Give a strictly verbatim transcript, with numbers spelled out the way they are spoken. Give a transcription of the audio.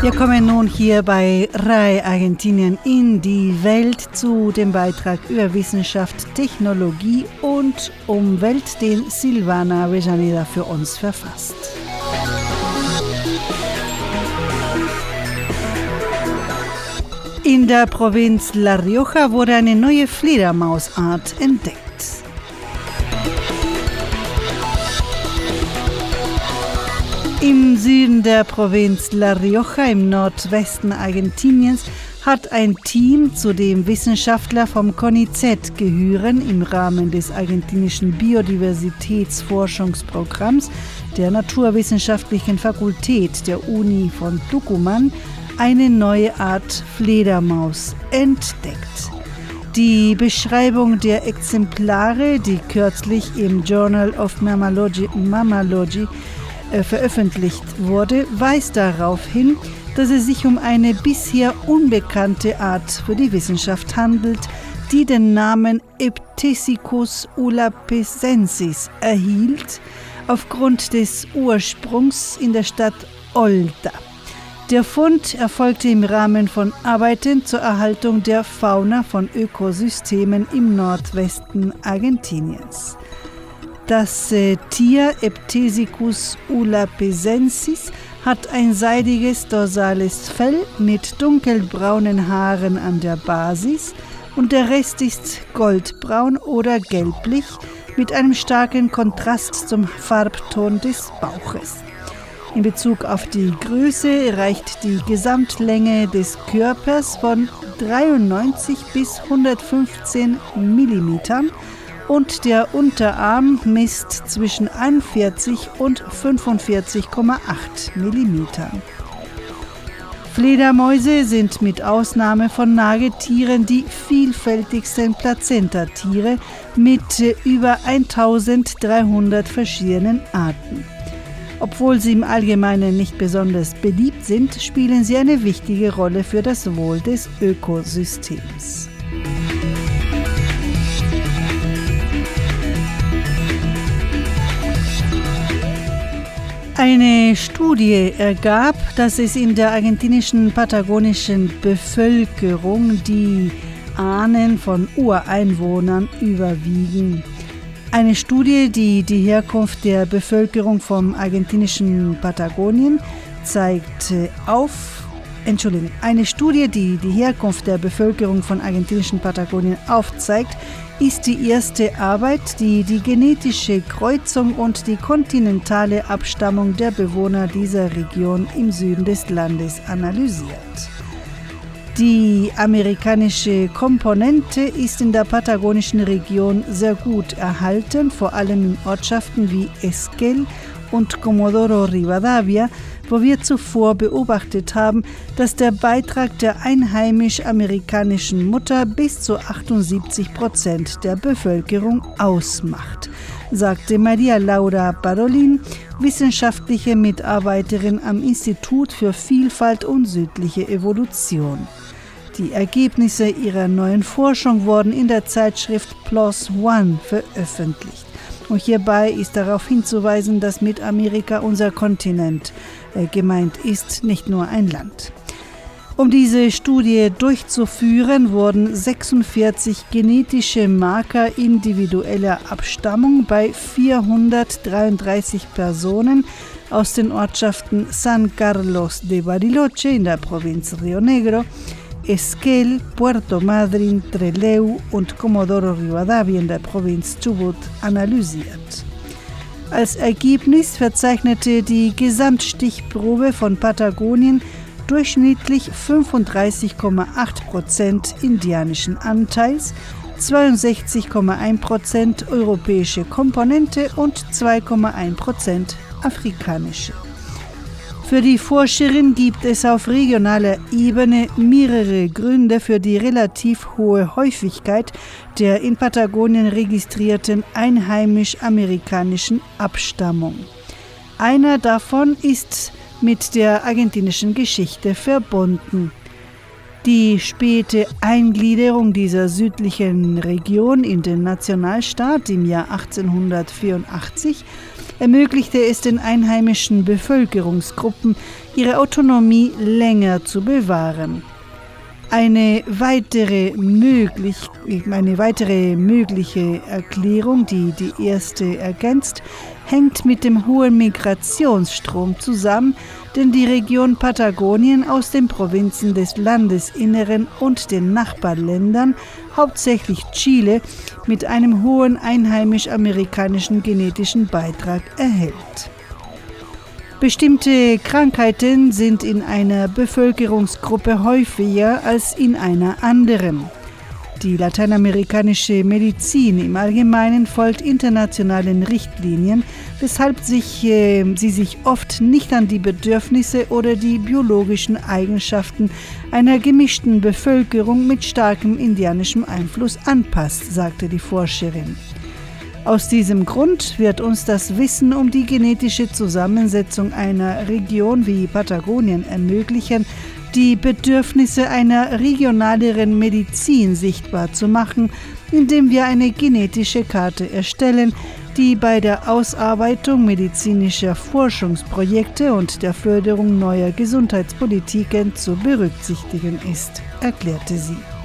Wir kommen nun hier bei R A E Argentinien in die Welt zu dem Beitrag über Wissenschaft, Technologie und Umwelt, den Silvana Avellaneda für uns verfasst. In der Provinz La Rioja wurde eine neue Fledermausart entdeckt. Im Süden der Provinz La Rioja im Nordwesten Argentiniens hat ein Team, zu dem Wissenschaftler vom CONICET gehören, im Rahmen des argentinischen Biodiversitätsforschungsprogramms der Naturwissenschaftlichen Fakultät der Uni von Tucumán, eine neue Art Fledermaus entdeckt. Die Beschreibung der Exemplare, die kürzlich im Journal of Mammalogy, Mammalogy äh, veröffentlicht wurde, weist darauf hin, dass es sich um eine bisher unbekannte Art für die Wissenschaft handelt, die den Namen Eptesicus ulapecensis erhielt, aufgrund des Ursprungs in der Stadt Olta. Der Fund erfolgte im Rahmen von Arbeiten zur Erhaltung der Fauna von Ökosystemen im Nordwesten Argentiniens. Das äh, Tier Eptesicus ulapecensis hat ein seidiges dorsales Fell mit dunkelbraunen Haaren an der Basis und der Rest ist goldbraun oder gelblich mit einem starken Kontrast zum Farbton des Bauches. In Bezug auf die Größe reicht die Gesamtlänge des Körpers von dreiundneunzig bis hundertfünfzehn Millimetern und der Unterarm misst zwischen einundvierzig und fünfundvierzig Komma acht Millimetern. Fledermäuse sind mit Ausnahme von Nagetieren die vielfältigsten Plazentatiere mit über eintausenddreihundert verschiedenen Arten. Obwohl sie im Allgemeinen nicht besonders beliebt sind, spielen sie eine wichtige Rolle für das Wohl des Ökosystems. Eine Studie ergab, dass es in der argentinischen patagonischen Bevölkerung die Ahnen von Ureinwohnern überwiegen. Eine Studie, die die Herkunft der Bevölkerung vom argentinischen Patagonien zeigt auf, Entschuldigung, eine Studie, die die Herkunft der Bevölkerung von argentinischen Patagonien aufzeigt, ist die erste Arbeit, die die genetische Kreuzung und die kontinentale Abstammung der Bewohner dieser Region im Süden des Landes analysiert. Die amerikanische Komponente ist in der patagonischen Region sehr gut erhalten, vor allem in Ortschaften wie Esquel und Comodoro Rivadavia, wo wir zuvor beobachtet haben, dass der Beitrag der einheimisch-amerikanischen Mutter bis zu achtundsiebzig Prozent der Bevölkerung ausmacht, sagte Maria Laura Parolin, wissenschaftliche Mitarbeiterin am Institut für Vielfalt und südliche Evolution. Die Ergebnisse ihrer neuen Forschung wurden in der Zeitschrift PLOS ONE veröffentlicht. Und hierbei ist darauf hinzuweisen, dass mit Amerika unser Kontinent äh, gemeint ist, nicht nur ein Land. Um diese Studie durchzuführen, wurden sechsundvierzig genetische Marker individueller Abstammung bei vierhundertdreiunddreißig Personen aus den Ortschaften San Carlos de Bariloche in der Provinz Río Negro, Esquel, Puerto Madryn, Trelew und Comodoro Rivadavia in der Provinz Chubut analysiert. Als Ergebnis verzeichnete die Gesamtstichprobe von Patagonien durchschnittlich fünfunddreißig Komma acht Prozent indianischen Anteils, zweiundsechzig Komma eins Prozent europäische Komponente und zwei Komma eins Prozent afrikanische. Für die Forscherin gibt es auf regionaler Ebene mehrere Gründe für die relativ hohe Häufigkeit der in Patagonien registrierten einheimisch-amerikanischen Abstammung. Einer davon ist mit der argentinischen Geschichte verbunden. Die späte Eingliederung dieser südlichen Region in den Nationalstaat im Jahr achtzehnhundertvierundachtzig ermöglichte es den einheimischen Bevölkerungsgruppen, ihre Autonomie länger zu bewahren. Eine weitere, möglich, eine weitere mögliche Erklärung, die die erste ergänzt, hängt mit dem hohen Migrationsstrom zusammen, den die Region Patagonien aus den Provinzen des Landesinneren und den Nachbarländern, hauptsächlich Chile, mit einem hohen einheimisch-amerikanischen genetischen Beitrag erhält. Bestimmte Krankheiten sind in einer Bevölkerungsgruppe häufiger als in einer anderen. Die lateinamerikanische Medizin im Allgemeinen folgt internationalen Richtlinien, weshalb sich, äh, sie sich oft nicht an die Bedürfnisse oder die biologischen Eigenschaften einer gemischten Bevölkerung mit starkem indianischem Einfluss anpasst, sagte die Forscherin. Aus diesem Grund wird uns das Wissen um die genetische Zusammensetzung einer Region wie Patagonien ermöglichen, die Bedürfnisse einer regionaleren Medizin sichtbar zu machen, indem wir eine genetische Karte erstellen, die bei der Ausarbeitung medizinischer Forschungsprojekte und der Förderung neuer Gesundheitspolitiken zu berücksichtigen ist, erklärte sie.